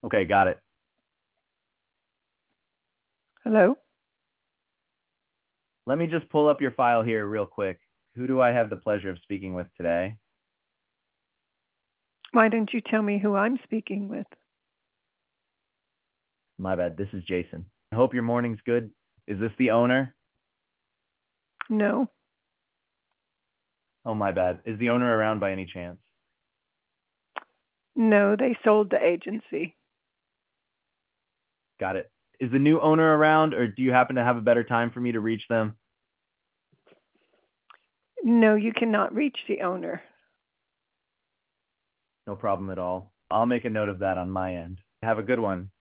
Okay, got it. Hello? Let me just pull up your file here real quick. Who do I have the pleasure of speaking with today? Why don't you tell me who I'm speaking with? My bad. This is Jason. I hope your morning's good. Is this the owner? No. Oh, my bad. Is the owner around by any chance? No, they sold the agency. Got it. Is the new owner around, or do you happen to have a better time for me to reach them? No, you cannot reach the owner. No problem at all. I'll make a note of that on my end. Have a good one.